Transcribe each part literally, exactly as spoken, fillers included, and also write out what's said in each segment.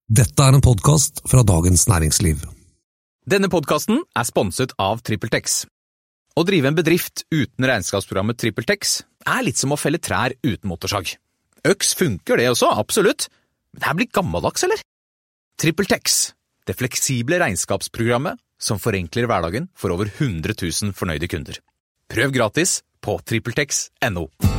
Dette er en podcast fra Dagens Næringsliv. Denne podcasten er sponset av TrippelTex. Å drive en bedrift uten regnskapsprogrammet TrippelTex er litt som å felle trær uten motorsag. Øks funker det også, absolutt. Men det her blir gammeldags, eller? TrippelTex, det fleksible regnskapsprogrammet som forenkler hverdagen for over hundre tusen fornøyde kunder. Prøv gratis på trippeltex punktum no.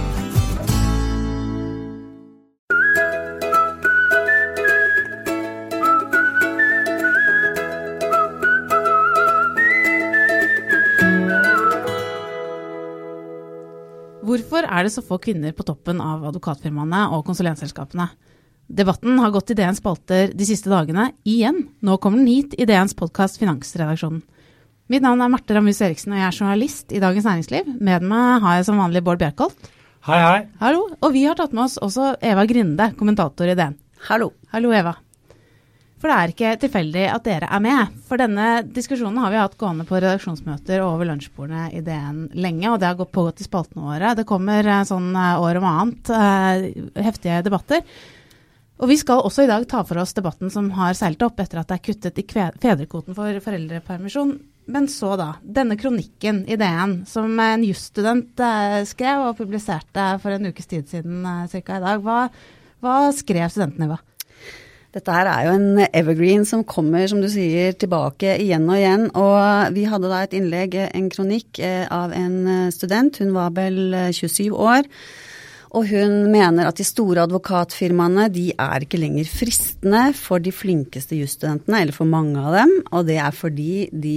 Hvorfor er det så få kvinner på toppen av advokatfirmaene og konsulentselskapene? Debatten har gått i D N's spalter de siste dagene igjen. Nå kommer den hit i D N's podcast Finansredaksjonen. Mitt navn er Marte Ramhus Eriksen, og jeg er journalist i Dagens Næringsliv. Med meg har jeg som vanlig Bård Bjerkholt. Hei, hei. Hallo. Og vi har tatt med oss også Eva Grinde, kommentator i D N. Hallo. Hallo, Eva. For det er ikke tilfeldig at dere er med. For denne diskusjonen har vi hatt gående på redaksjonsmøter over lunsjbordene i D N lenge, og det har gått pågått i spaltene våre. Det kommer sånn år om annet, eh, heftige debatter. Og vi skal også i dag ta for oss debatten som har seilt opp etter at det er kuttet i fedrekvoten for foreldrepermisjon. Men så da, denne kronikken i D N som en jusstudent eh, skrev og publiserte for en ukes tid siden eh, cirka i dag. Hva, hva skrev studenten, Eva? Dette her er jo en evergreen som kommer, som du sier, tilbake igjen og igjen. Og vi hadde da et innlegg, en kronikk av en student. Hun var vel tjuesyv år. Og hun mener at de store advokatfirmaene, de er ikke lenger fristende for de flinkeste jusstudentene, eller for mange av dem. Og det er fordi de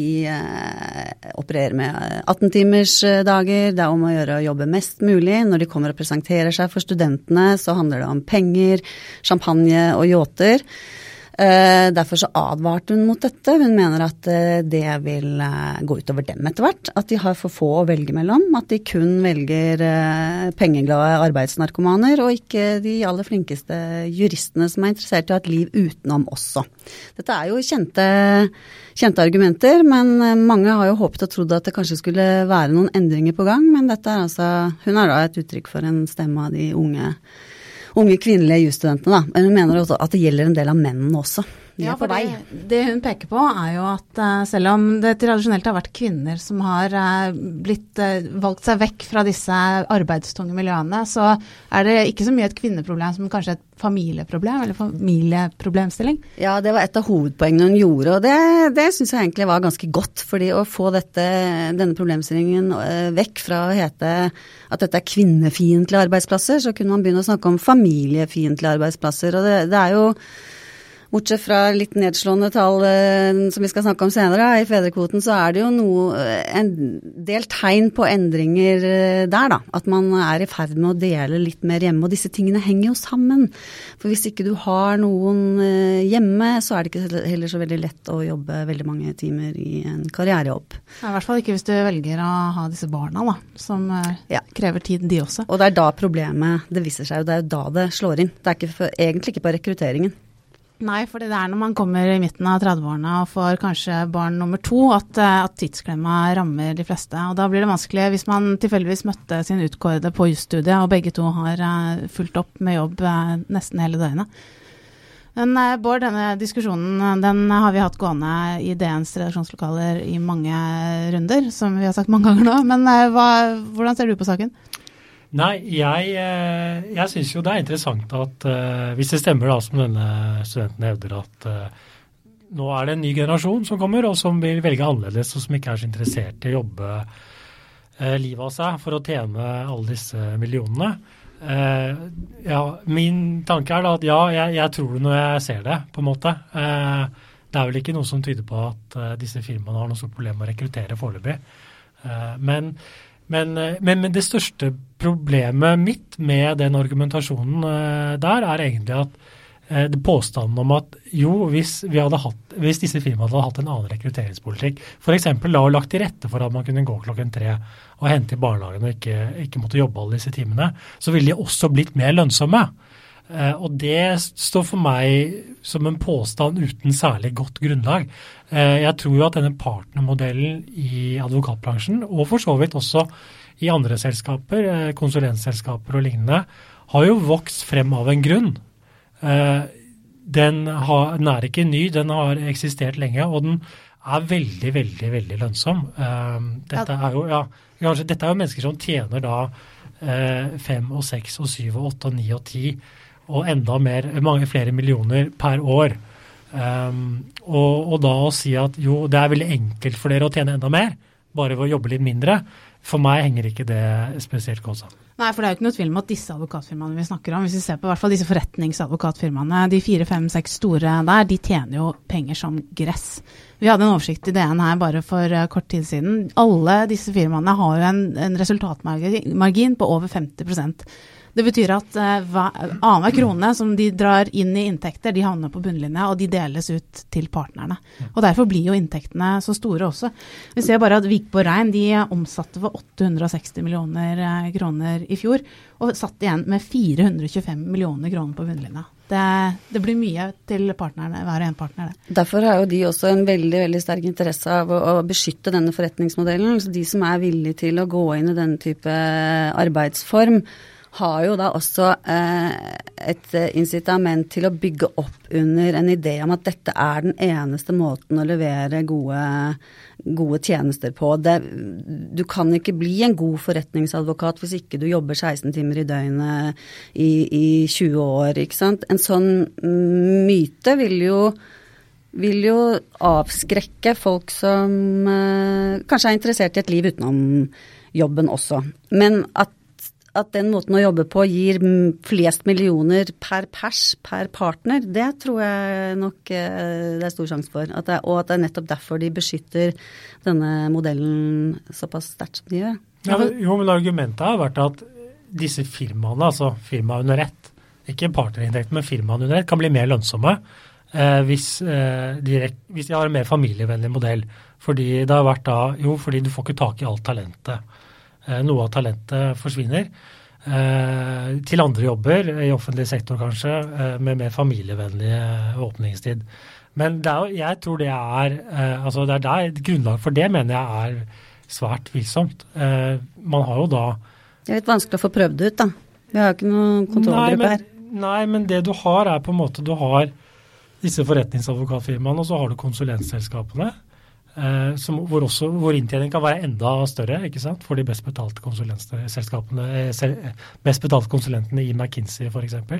eh, opererer med atten timers dager. Det er om å gjøre å jobbe mest mulig. Når de kommer og presenterer seg for studentene, så handler det om penger, champagne og yachter. Uh, derfor så advarte hun mot dette. Hun mener at uh, det vil uh, gå utover dem etter hvert. At de har for få å velge mellom. At de kun velger uh, pengeglade arbeidsnarkomaner, og ikke de aller flinkeste juristene som er interessert i å ha et liv utenom også. Dette er jo kjente, kjente argumenter, men uh, mange har jo håpet og trodd at det kanskje skulle være noen endringer på gang. Men dette er altså, hun er da et uttrykk for en stemme av de unge unge kvinnelige jusstudentene, da. Men hun mener også at det gjelder en del av mennene også. De ja, er på vei. Det, det hun peker på er jo at uh, selv om det tradisjonelt har vært kvinner som har uh, blitt uh, valgt seg vekk fra disse arbeidstunge miljøene, så er det ikke så mye et kvinneproblem som kanskje et familieproblem, eller familieproblemstilling. Ja, det var et av hovedpoengene hun gjorde, og det, det synes jeg egentlig var ganske godt, fordi å få dette, denne problemstillingen uh, vekk fra å hete at dette er kvinnefiendtlige arbeidsplasser, så kunne man begynne å snakke om familiefiendtlige arbeidsplasser, og det, det er jo bortsett fra litt nedslående tall eh, som vi skal snakke om senere, i fedrekvoten så er det jo noe, en del tegn på endringer eh, der da. At man er i ferd med å dele litt mer hjemme, og disse tingene henger jo sammen. For hvis ikke du har noen eh, hjemme, så er det ikke heller så veldig lett å jobbe veldig mange timer i en karrierejobb. Ja, i hvert fall ikke hvis du velger å ha disse barna da, som eh, ja. krever tid de også. Og det er da problemet, det viser seg jo, det er jo da det slår inn. Det er ikke for, egentlig ikke på rekrutteringen. Nei, for det er når man kommer i midten av trettiårene og får kanskje barn nummer to, at, at tidsklemma rammer de fleste. Og da blir det vanskelig hvis man tilfeldigvis møtte sin utkårede på jusstudiet, og begge to har uh, fulgt opp med jobb uh, nesten hele døgnet. Men uh, Bård, denne diskusjonen den har vi hatt gående i D N's redaksjonslokaler i mange runder, som vi har sagt mange ganger nå. Men uh, hva, hvordan ser du på saken? Nei, jeg, jeg synes jo det er interessant at uh, hvis det stemmer da som denne studenten hevder at uh, nå er det en ny generasjon som kommer og som vil velge annerledes og som ikke er så interessert i å jobbe uh, livet av seg for å tjene alle disse millionene. Uh, ja, min tanke er da at ja, jeg, jeg tror det når jeg ser det på en måte. Uh, det er vel ikke noe som tyder på at uh, disse firmaene har noe stort problem med å rekruttere foreløpig. Uh, men Men, men, men det største problemet mitt med den argumentasjonen uh, der er egentlig at uh, det påstanden om at jo, hvis, vi hadde hatt, hvis disse firmaene hadde hatt en annen rekrutteringspolitikk, for eksempel la og lagt til rette for at man kunne gå klokken tre og hente i barnehagen og ikke, ikke måtte jobbe alle disse timene, så ville de også blitt mer lønnsomme. Uh, og det står for meg som en påstand uten særlig godt grunnlag. Uh, jeg tror jo at denne partnermodellen i advokatbransjen, og for så vidt også i andre selskaper, uh, konsulentselskaper og lignende, har jo vokst frem av en grunn. Uh, den, har, den er ikke ny, den har eksistert lenge, og den er veldig, veldig, veldig lønnsom. Um, dette, er jo, ja, kanskje, dette er jo mennesker som tjener da uh, fem og seks og syv og åtte og ni og ti, og enda mer, mange flere millioner per år. Um, og, og da å si at jo, det er veldig enkelt for dere å tjene enda mer, bare ved å jobbe litt mindre, for meg henger ikke det spesielt godt sammen. Nei, for det er jo ikke noe tvil om at disse advokatfirmaene vi snakker om, hvis vi ser på i hvert fall disse forretningsadvokatfirmaene, de fire, fem, seks store der, de tjener jo penger som gress. Vi hadde en oversikt i D N her bare for kort tid siden. Alle disse firmaene har jo en, en resultatmargin på over femti prosent. Det betyr at uh, annenhver krone som de drar inn i inntekter, de havner på bunnlinja, og de deles ut til partnerne. Og derfor blir jo inntektene så store også. Vi ser bare at Vigborg Rein, de omsatte for åtte hundre og seksti millioner kroner i fjor, og satt igjen med fire hundre og tjuefem millioner kroner på bunnlinja. Det, det blir mye til partnerne, hver og en partner det. Derfor har jo de også en veldig, veldig sterk interesse av å, å beskytte denne forretningsmodellen. Så de som er villige til å gå inn i denne type arbeidsform, har jo da også eh, et incitament til å bygge opp under en idé om at dette er den eneste måten å levere gode, gode tjenester på. Det, du kan ikke bli en god forretningsadvokat hvis ikke du jobber seksten timer i døgnet i, i tjue år, ikke sant? En sånn myte vil jo, vil jo avskrekke folk som eh, kanskje er interessert i et liv utenom jobben også. Men at at den måten å jobbe på gir flest millioner per pers, per partner, det tror jeg nok det er stor sjanse for. At det, og at det er nettopp derfor de beskytter denne modellen såpass sterkt som de gjør. Ja, men, jo, men argumentet har vært at disse firmaene, altså firmaet under ett, ikke partnerinntekten, men firmaene under ett, kan bli mer lønnsomme eh, hvis, eh, de, hvis de har en mer familievennlig modell. Fordi det har vært da, jo, fordi du får ikke tak i alt talentet. Noe av talentet forsvinner eh, til andre jobber, i offentlig sektor kanskje, eh, med mer familievennlig åpningstid. Men det er, jeg tror det er, eh, altså det er der, grunnlag for det mener jeg er svært tvilsomt. Eh, man har jo da... Det er litt vanskelig å få prøvd det ut da. Vi har jo ikke noen kontrollgruppe her. Nei, men det du har er på en måte, du har disse forretningsadvokatfirmaene, og så har du konsulentselskapene, Eh, som, hvor, også, hvor inntjening kan være enda større, ikke sant, for de best betalte konsulentselskapene, eh, best betalte konsulentene i McKinsey for eksempel,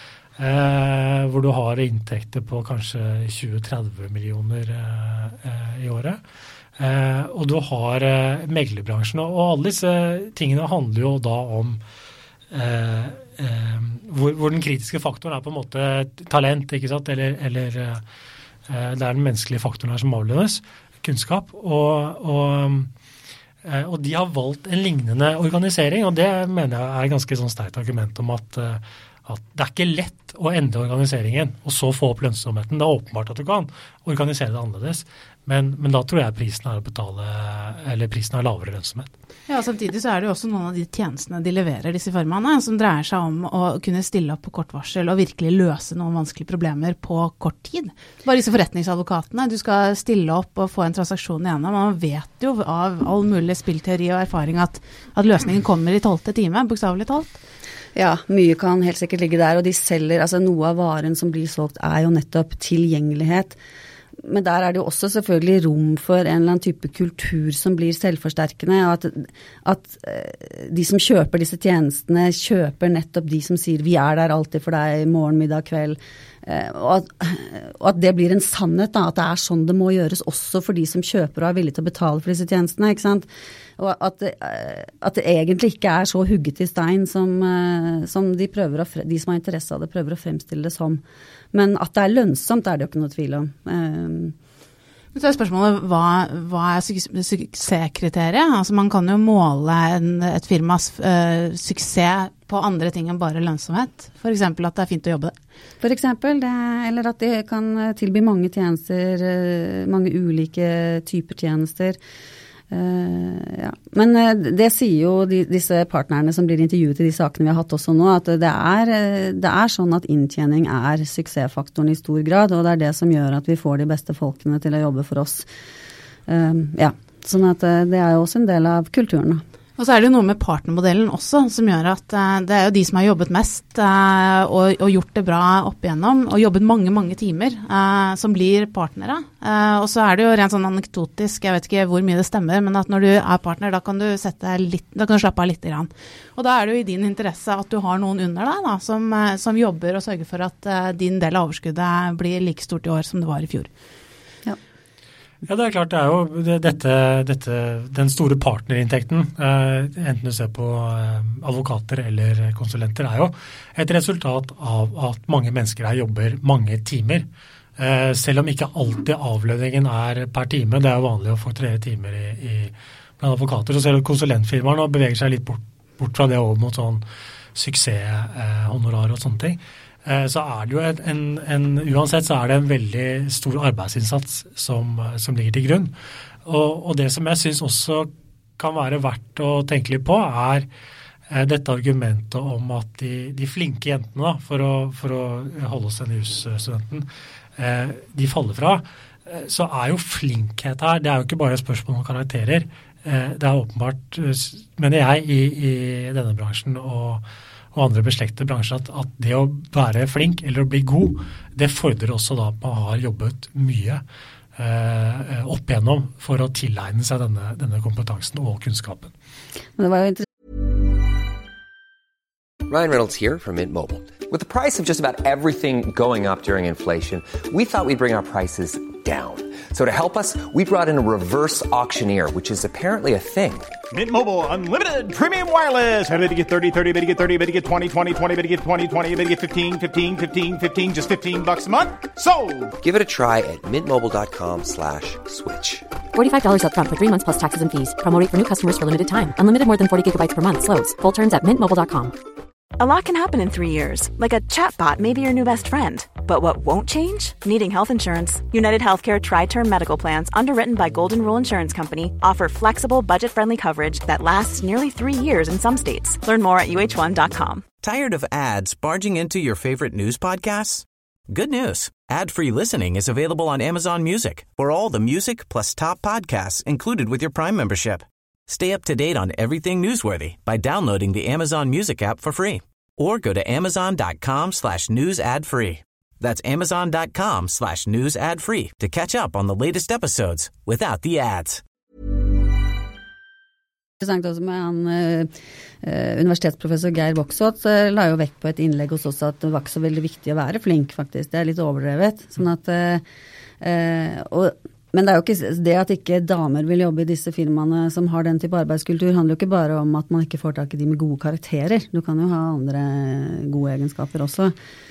eh, hvor du har inntekter på kanskje tjue til tretti millioner eh, i året. Eh, og du har eh, meglerbransjen, og alle disse tingene handler jo da om eh, eh, hvor, hvor den kritiske faktoren er på en måte talent, ikke sant, eller, eller eh, det er den menneskelige faktoren her som avlønnes, kunnskap, og, og, og de har valgt en lignende organisering, og det mener jeg er et ganske sånn sterkt argument om at, at det er ikke lett å endre organiseringen, og så få opp lønnsomheten. Det er åpenbart at du kan organisere det annerledes, men, men da tror jeg prisen er å betale, eller prisen er lavere lønnsomhet. Ja, og samtidig så er det jo også noen av de tjenestene de leverer, disse firmaene, som dreier seg om å kunne stille opp på kort varsel og virkelig løse noen vanskelige problemer på kort tid. Bare disse forretningsadvokatene, du skal stille opp og få en transaksjon igjennom, og man vet jo av all mulig spillteori og erfaring at, at løsningen kommer i tolvte time, bokstavelig talt. Ja, mye kan helt sikkert ligge der, og de selger, altså noe av varen som blir solgt er jo nettopp tilgjengelighet. Men der er det jo også selvfølgelig rom for en eller annen type kultur som blir selvforsterkende, og at, at de som kjøper disse tjenestene kjøper nettopp de som sier vi er der alltid for deg, morgen, middag, kveld, og at, og at det blir en sannhet da, at det er sånn det må gjøres også for de som kjøper og er villige til å betale for disse tjenestene, ikke sant? Og at det, at det egentlig ikke er så hugget i stein som, som de, prøver å, de som har interesse av det prøver å fremstille det som. Men at det er lønnsomt er det jo ikke noe tvil om. Så er spørsmålet, hva, hva er suksesskriteriet? Altså man kan jo måle en, et firmas uh, suksess på andre ting enn bare lønnsomhet. For eksempel at det er fint å jobbe der. For eksempel, det, eller at de kan tilby mange tjenester, mange ulike typer tjenester. Uh, ja. Men uh, det sier jo de, disse partnerne som blir intervjuet i de sakene vi har hatt også nå, at det er, det er sånn at inntjening er suksessfaktoren i stor grad, og det er det som gjør at vi får de beste folkene til å jobbe for oss. Uh, ja, sånn at uh, det er jo også en del av kulturen. Og så er det jo noe med partnermodellen også, som gjør at uh, det er jo de som har jobbet mest uh, og, og gjort det bra opp igjennom, og jobbet mange, mange timer, uh, som blir partnere. Uh, og så er det jo rent sånn anekdotisk, jeg vet ikke hvor mye det stemmer, men at når du er partner, da kan du, sette litt, da kan du slappe av litt grann. Og da er det jo i din interesse at du har noen under deg da, som, uh, som jobber og sørger for at uh, din del av overskuddet blir like stort i år som det var i fjor. Ja, det er klart det er jo det, dette, dette, den store partnerinntekten, eh, enten du ser på eh, advokater eller konsulenter, er jo et resultat av at mange mennesker her jobber mange timer. Eh, selv om ikke alltid avlønningen er per time, det er jo vanlig å få tre timer i, i blant advokater, så ser du at konsulentfirmaer nå beveger seg litt bort, bort fra det over mot sånn suksesshonorar og sånne ting. Så er det jo en, en, en, uansett så er det en veldig stor arbeidsinnsats som, som ligger til grunn. Og, og det som jeg synes også kan være verdt å tenke litt på, er dette argumentet om at de, de flinke jentene, da, for, å, for å holde oss denne jusstudenten, de faller fra. Så er jo flinkhet her, det er jo ikke bare et spørsmål om karakterer. Det er åpenbart, mener jeg, i, i denne bransjen og og andre beslektede bransjer, at, at det å være flink eller å bli god, det fordrer også da at man har jobbet mye eh, opp igjennom for å tilegne seg denne, denne kompetansen og kunnskapen. Men det var jo interessant. Ryan Reynolds here from Mint Mobile. With the price of just about everything going up during inflation, we thought we'd bring our prices down. So to help us, we brought in a reverse auctioneer, which is apparently a thing. Mint Mobile Unlimited Premium Wireless. How to get thirty, thirty, how to get thirty, how to get twenty, twenty, twenty, how to get twenty, twenty, how to get fifteen, fifteen, fifteen, fifteen, just fifteen bucks a month? Sold! Give it a try at mintmobile.com slash switch. forty-five dollars up front for three months plus taxes and fees. Promo rate for new customers for limited time. Unlimited more than forty gigabytes per month. Slows full terms at mint mobile dot com. A lot can happen in three years, like a chatbot may be your new best friend. But what won't change? Needing health insurance. United Healthcare Tri-Term Medical Plans, underwritten by Golden Rule Insurance Company, offer flexible, budget-friendly coverage that lasts nearly three years in some states. Learn more at U H one dot com. Tired of ads barging into your favorite news podcasts? Good news. Ad-free listening is available on Amazon Music for all the music plus top podcasts included with your Prime membership. Stay up to date on everything newsworthy by downloading the Amazon Music app for free or go to amazon.com slash news ad free. That's amazon.com slash news ad free to catch up on the latest episodes without the ads. Interessant også med han, uh, universitetsprofessor Geir Voksåt uh, la jo vekt på et innlegg hos oss at det var ikke så veldig viktig å være flink faktisk, det er litt overdrevet. Sånn at, uh, uh, og, men det er jo ikke det at ikke damer vil jobbe i disse firmaene som har den type arbeidskultur, handler jo ikke bare om at man ikke får tak i de med gode karakterer. Du kan jo ha andre gode egenskaper også.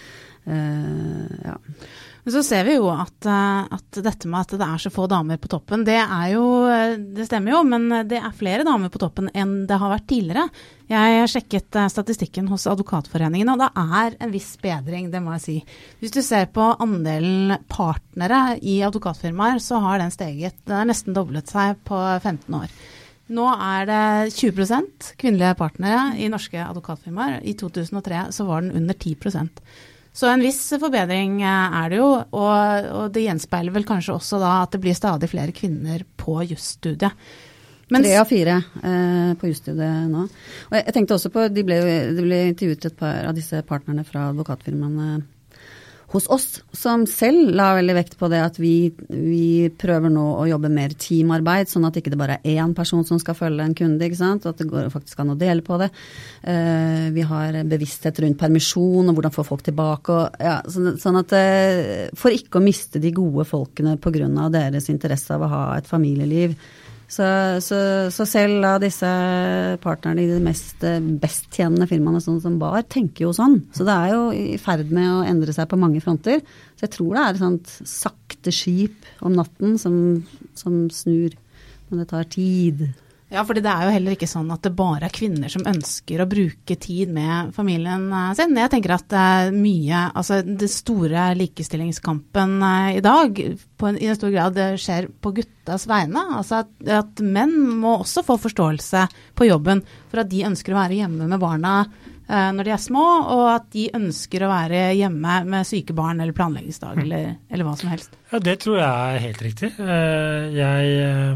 Uh, ja. Men så ser vi jo at, at dette med at det er så få damer på toppen, det er jo, det stemmer jo, men det er flere damer på toppen enn det har vært tidligere. Jeg sjekket statistikken hos Advokatforeningen, og det er en viss bedring, det må jeg si. Hvis du ser på andelen partnere i advokatfirmaer, så har den steget, den har nesten doblet seg på femten år. Nå er det tjue prosent kvinnelige partnere i norske advokatfirmaer. I to tusen og tre så var den under ti prosent. Så en viss forbedring er det jo, og, og det gjenspeiler vel kanskje også da at det blir stadig flere kvinner på jusstudiet. Mens, Tre av fire eh, på jusstudiet nå. Og jeg, jeg tenkte også på, de ble, de ble intervjuet et par av disse partnerne fra advokatfirmaene hos oss, som selv la veldig vekt på det at vi, vi prøver nå å jobbe mer teamarbeid, sånn at ikke det bare er én person som skal følge en kunde, ikke sant? Og at det går faktisk an å dele på det. Uh, vi har bevissthet rundt permisjon og hvordan få folk tilbake. Og, ja, sånn, sånn at uh, for ikke å miste de gode folkene på grunn av deres interesse av å ha et familieliv. Så, så, så selv av disse partnerne i de mest best tjenende firmaene sånn som Bar, tenker jo sånn. Så det er jo i ferd med å endre seg på mange fronter. Så jeg tror det er et sånt sakte skip om natten som, som snur, men det tar tid. Ja, fordi det er jo heller ikke sånn at det bare er kvinner som ønsker å bruke tid med familien sin. Jeg tenker at det er mye, altså det store likestillingskampen i dag på en, i en stor grad det skjer på guttas vegne. Altså at, at menn må også få forståelse på jobben for at de ønsker å være hjemme med barna eh, når de er små, og at de ønsker å være hjemme med syke barn eller planleggingsdag eller, eller hva som helst. Ja, det tror jeg er helt riktig. Jeg...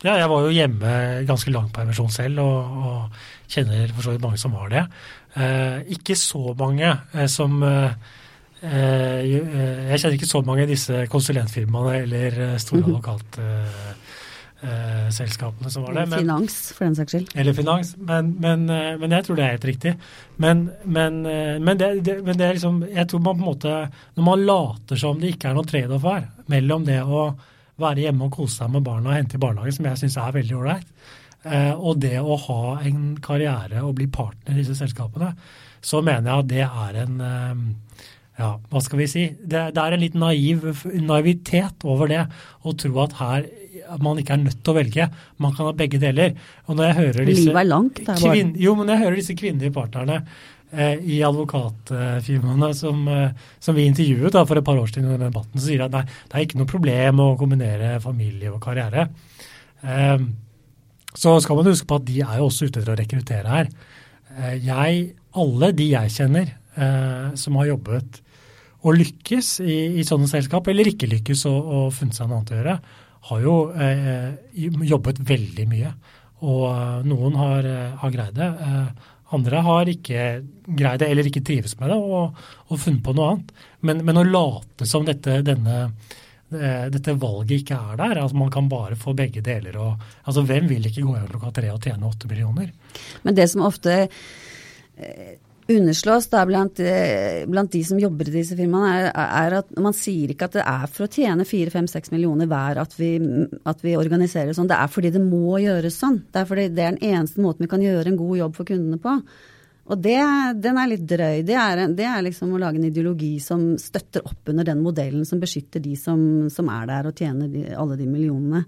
Ja, jeg var jo hjemme ganske lang permisjon selv, og, og kjenner for så vidt mange som var det. Eh, ikke så mange eh, som eh, eh, Jeg kjenner ikke så mange av disse konsulentfirmaene eller store advokatselskapene eh, som var det. Men, finans, for den saks skyld. Eller finans, men, men, men jeg tror det er helt riktig. Men, men, men, det, det, men det er liksom, jeg tror man på en måte, når man later som det ikke er noe trade-off her, mellom det å være hjemme og kose seg med barna og hente i barnehage, som jeg synes er veldig ordentlig. Eh, og det å ha en karriere og bli partner i disse selskapene, så mener jeg at det er en, eh, ja, hva skal vi si, det, det er en litt naiv, naivitet over det, å tro at her man ikke er nødt til å velge, man kan ha begge deler. Og når jeg hører disse, livet er langt, det er bare... kvinn, jo, men når jeg hører disse kvinnelige partnerne, i advokatfirmaene som, som vi intervjuet da, for et par år siden i denne debatten, så sier de at nei, det er ikke noe problem å kombinere familie og karriere. Eh, så skal man huske på at de er jo også ute til å rekruttere her. Eh, jeg, alle de jeg kjenner eh, som har jobbet og lykkes i, i sånne selskap, eller ikke lykkes og, og funnet seg noe annet å gjøre, har jo eh, jobbet veldig mye. Og noen har, har greid det. Eh, Andre har ikke greid det, eller ikke trives med det, og, og funnet på noe annet. Men, men å late som dette, denne, dette valget ikke er der, altså man kan bare få begge deler. Og, altså hvem vil ikke gå hjem klokka tre og tjene åtte millioner? Men det som ofte eh, underslås da, blant, eh, blant de som jobber i disse firmaene, er, er at man sier ikke at det er for å tjene fire, fem, seks millioner hver at vi, at vi organiserer sånn. Det er fordi det må gjøres sånn. Det er fordi det er den eneste måten vi kan gjøre en god jobb for kundene på. Og det, den er litt drøy. Det er, det er liksom å lage en ideologi som støtter opp under den modellen som beskytter de som, som er der og tjener de, alle de millionene.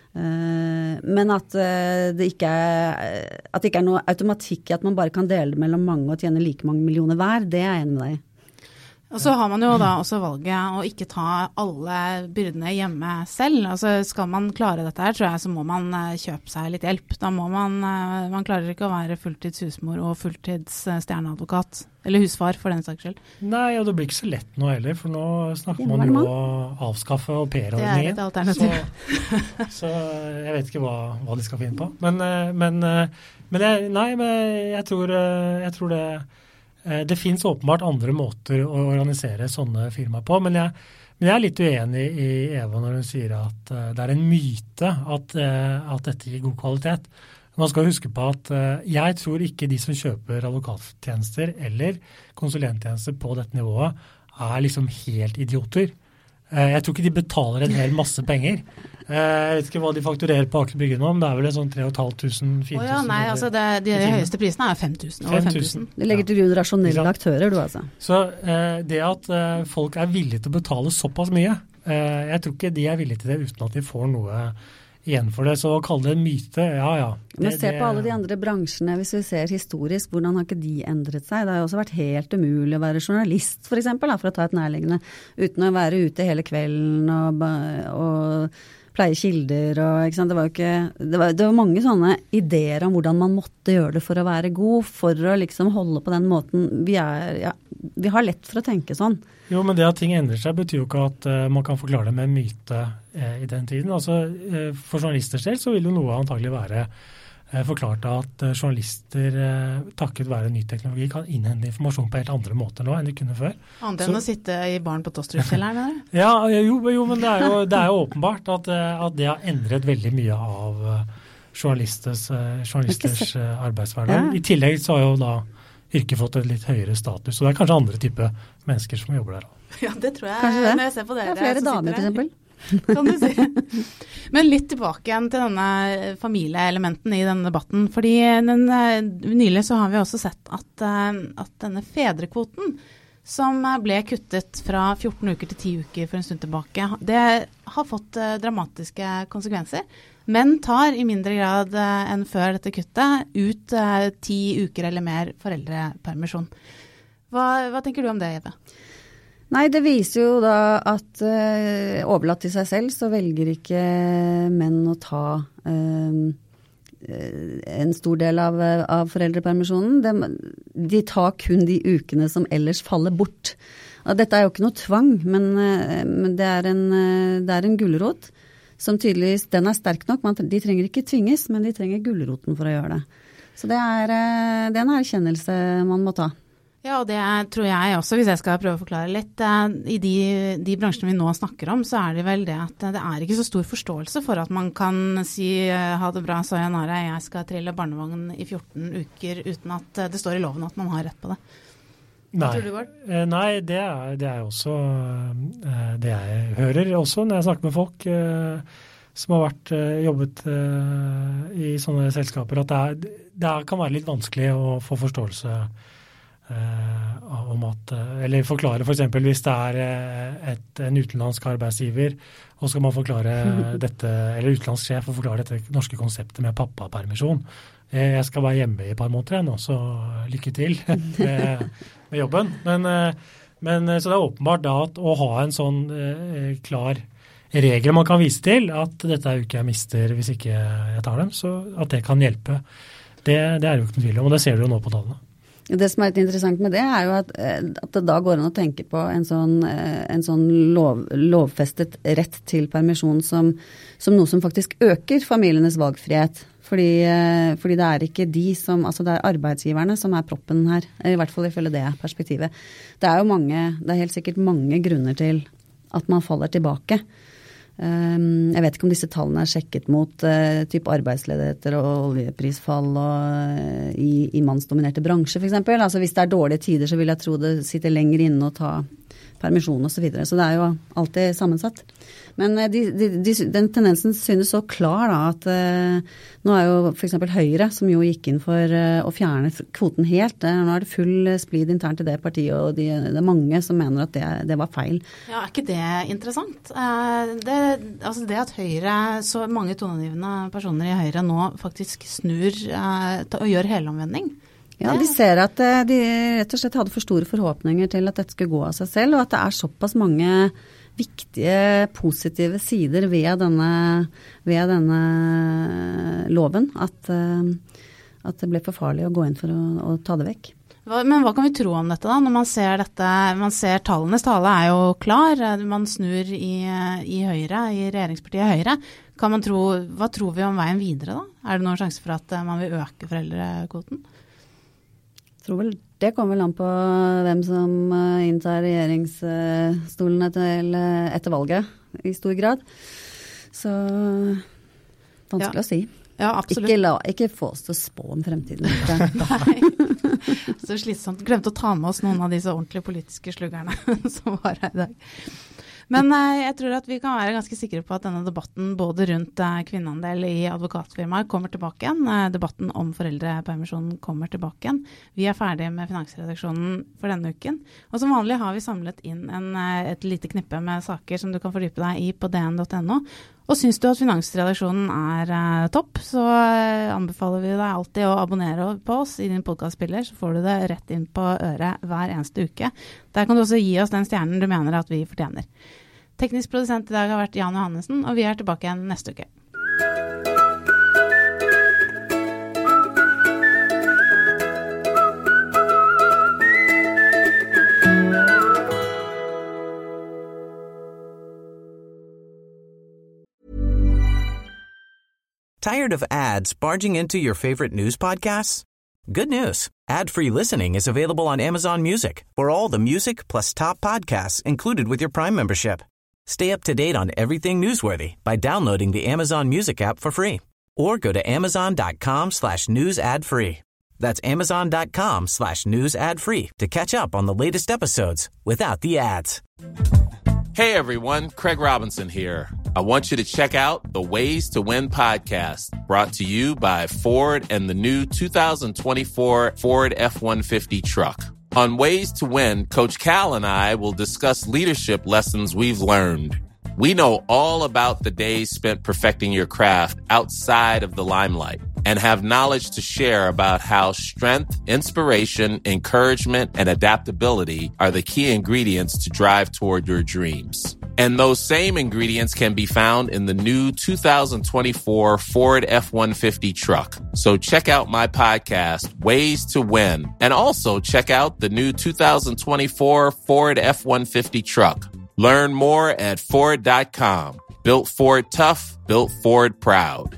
Men at det ikke er, at det ikke er noe automatikk i at man bare kan dele det mellom mange og tjene like mange millioner hver, det er jeg enig med deg i. Og så har man jo da også valget å ikke ta alle byrdene hjemme selv. Altså skal man klare dette her, tror jeg, så må man kjøpe seg litt hjelp. Da må man, man klarer ikke å være fulltids husmor og fulltids stjerneadvokat, eller husfar for den saks skyld. Nei, og det blir ikke så lett nå heller, for nå snakker man jo å avskaffe au pair-ordningen. Det er et alternativ. Så, så jeg vet ikke hva, hva de skal finne på. Men, men, men, jeg, nei, men jeg, tror, jeg tror det Det finnes åpenbart andre måter å organisere sånne firmaer på, men jeg, men jeg er litt uenig i Eva når hun sier at uh, det er en myte at, uh, at dette gir god kvalitet. Man skal huske på at uh, jeg tror ikke de som kjøper advokattjenester eller konsulenttjenester på dette nivået er liksom helt idioter. Uh, jeg tror ikke de betaler en hel masse penger. Uh, jeg vet ikke hva de fakturerer på Aker Brygge nå, men det er vel sånn tre tusen fem hundre, fire tusen. Å ja, nei, altså det, de, de høyeste prisene er fem tusen. Over fem tusen. Det legger til grunn rasjonelle aktører, du altså. Så uh, det at uh, folk er villige til å betale såpass mye, uh, jeg tror ikke de er villige til det uten at de får noe igjen for det. Så å kalle det en myte, ja, ja. Det, Men se på alle de andre bransjene, hvis vi ser historisk, hvordan har ikke de endret seg? Det har jo også vært helt umulig å være journalist, for eksempel, da, for å ta et nærliggende, uten å være ute hele kvelden og, og pleie kilder, og ikke sant? Det var jo ikke, det var, det var mange sånne ideer om hvordan man måtte gjøre det for å være god, for å liksom holde på den måten. Vi er, ja, vi har lett for å tenke sånn. Jo, men det at ting endrer seg betyr jo ikke at uh, man kan forklare det med en myte uh, i den tiden. Altså, uh, for journalisters del så vil jo noe antagelig være uh, forklart at uh, journalister uh, takket være ny teknologi kan innhente informasjon på helt andre måter nå enn de kunne før. Annet enn å sitte i baren på Tostrup-kjelleren? Ja, jo, jo, men det er jo, det er jo åpenbart at, uh, at det har endret veldig mye av uh, journalisters, uh, journalisters uh, arbeidshverdag. Ja. I tillegg så har jo da yrket fått et litt høyere status, så det er kanskje andre type mennesker som jobber der. Ja, det tror jeg. Kanskje det? Når jeg ser på dere. Ja, flere damer for eksempel. Kan du si. Men litt tilbake igjen til denne familieelementen i denne debatten, fordi den, nylig så har vi også sett at, at denne fedrekvoten som ble kuttet fra fjorten uker til ti uker for en stund tilbake, det har fått dramatiske konsekvenser. Menn tar i mindre grad enn før dette kuttet ut ti uker eller mer foreldrepermisjon. Hva, hva tenker du om det, Eva? Nei, det viser jo da at uh, overlatt til seg selv så velger ikke menn å ta uh, en stor del av, av foreldrepermisjonen. De, de tar kun de ukene som ellers faller bort. Og dette er jo ikke noe tvang, men, uh, men det er en, uh, det er en gulrot som tydeligvis, den er sterk nok, man, de trenger ikke tvinges, men de trenger gulroten for å gjøre det. Så det er, det er en erkjennelse man må ta. Ja, og det tror jeg også, hvis jeg skal prøve å forklare litt. I de, de bransjene vi nå snakker om, så er det vel det at det er ikke så stor forståelse for at man kan si ha det bra, sayonara, jeg skal trille barnevogn i fjorten uker uten at det står i loven at man har rett på det. Nei, nei det, er, det er også det jeg hører også når jeg snakker med folk som har vært jobbet i sånne selskaper, at det, er, det kan være litt vanskelig å få forståelse om at, eller forklare for eksempel hvis det er et, en utenlandsk arbeidsgiver, og skal man forklare dette, eller utenlandsk sjef og forklare dette norske konseptet med pappapermisjon. Jeg skal være hjemme i et par måneder igjen, så lykke til med, med jobben. Men, men så det er åpenbart da at å ha en sånn eh, klar regel man kan vise til, at dette er jo ikke jeg mister hvis ikke jeg tar dem, så at det kan hjelpe. Det, det er jo ikke noe tvil om, og det ser du jo nå på tallene. Det som er litt interessant med det er jo at, at det da går an å tenke på en sånn, en sånn lov, lovfestet rett til permisjon som, som noe som faktisk øker familienes valgfrihet. Fordi, fordi det er ikke de som, altså det er arbeidsgiverne som er proppen her, i hvert fall ifølge det perspektivet. Det er jo mange, det er helt sikkert mange grunner til at man faller tilbake. Um, jeg vet ikke om disse tallene er sjekket mot uh, type arbeidsledigheter og oljeprisfall og, uh, i, i mannsdominerte bransjer for eksempel. Altså hvis det er dårlige tider så vil jeg tro det sitter lenger inne og ta permisjon og så videre. Så det er jo alltid sammensatt. Men de, de, de, den tendensen synes så klar da, at uh, nå er jo for eksempel Høyre, som jo gikk inn for uh, å fjerne kvoten helt. Uh, nå er det full splid internt i det partiet, og de, det er mange som mener at det, det var feil. Ja, er ikke det interessant? Uh, det, altså det at Høyre, så mange toneangivende personer i Høyre nå faktisk snur uh, og gjør helomvending. Ja, de ser at uh, de rett og slett hadde for store forhåpninger til at dette skulle gå av seg selv, og at det er såpass mange viktige positive sider ved denne, ved denne loven at, at det ble for farlig å gå inn for å, å ta det vekk. Men hva kan vi tro om dette da? Når man ser dette, man ser tallenes tale er jo klar, man snur i, i Høyre, i regjeringspartiet Høyre. Kan man tro, hva tror vi om veien videre da? Er det noen sjanse for at man vil øke foreldrekvoten? Jeg tror vel det kommer vel an på hvem som inntar regjeringsstolene til etter valget i stor grad. Så vanskelig ja. Å si. Ja, absolutt. Ikke, la, ikke få oss til å spå om fremtiden. Nei, så slitsomt. Glemte å ta med oss noen av disse ordentlige politiske sluggerne som var her i dag. Men eh, jeg tror at vi kan være ganske sikre på at denne debatten både rundt eh, kvinneandel i advokatfirmaer kommer tilbake igjen. Eh, debatten om foreldrepermisjon kommer tilbake igjen. Vi er ferdige med Finansredaksjonen for denne uken. Og som vanlig har vi samlet inn en, eh, et lite knippe med saker som du kan fordype deg i på d n punktum n o. Og synes du at Finansredaksjonen er eh, topp, så eh, anbefaler vi deg alltid å abonnere på oss i din podcastspiller, så får du det rett inn på øret hver eneste uke. Der kan du også gi oss den stjernen du mener at vi fortjener. Teknisk produsent i dag har vært Jan Johannessen, og vi er tilbake igjen neste uke. Tired of ads barging into your favorite news podcasts? Good news. Ad-free listening is available on Amazon Music for all the music plus top podcasts included with your Prime membership. Stay up to date on everything newsworthy by downloading the Amazon Music app for free or go to amazon.com slash news ad free. That's amazon.com slash news ad free to catch up on the latest episodes without the ads. Hey everyone, Craig Robinson here. I want you to check out the Ways to Win podcast, brought to you by Ford and the new two thousand twenty-four Ford F one fifty truck. On Ways to Win, Coach Cal and I will discuss leadership lessons we've learned. We know all about the days spent perfecting your craft outside of the limelight and have knowledge to share about how strength, inspiration, encouragement, and adaptability are the key ingredients to drive toward your dreams. And those same ingredients can be found in the new two thousand twenty-four Ford F one fifty truck. So check out my podcast, Ways to Win, and also check out the new two thousand twenty-four Ford F one fifty truck. Learn more at Ford dot com. Built Ford tough, built Ford proud.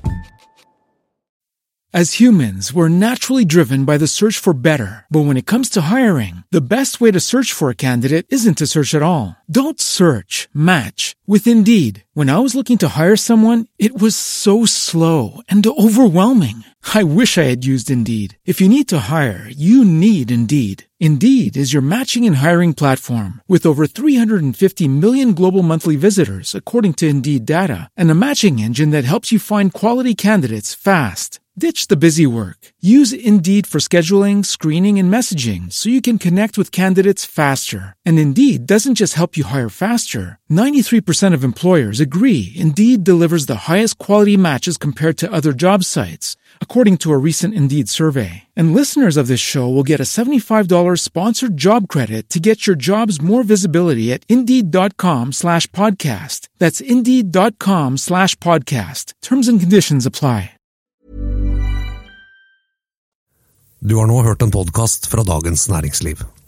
As humans, we're naturally driven by the search for better. But when it comes to hiring, the best way to search for a candidate isn't to search at all. Don't search, match with Indeed. When I was looking to hire someone, it was so slow and overwhelming. I wish I had used Indeed. If you need to hire, you need Indeed. Indeed is your matching and hiring platform with over three hundred fifty million global monthly visitors, according to Indeed data, and a matching engine that helps you find quality candidates fast. Ditch the busy work. Use Indeed for scheduling, screening, and messaging so you can connect with candidates faster. And Indeed doesn't just help you hire faster. ninety-three percent of employers agree Indeed delivers the highest quality matches compared to other job sites, according to a recent Indeed survey. And listeners of this show will get a seventy-five dollars sponsored job credit to get your jobs more visibility at Indeed.com slash podcast. That's Indeed.com slash podcast. Terms and conditions apply. Du har nå hørt en podcast fra Dagens Næringsliv.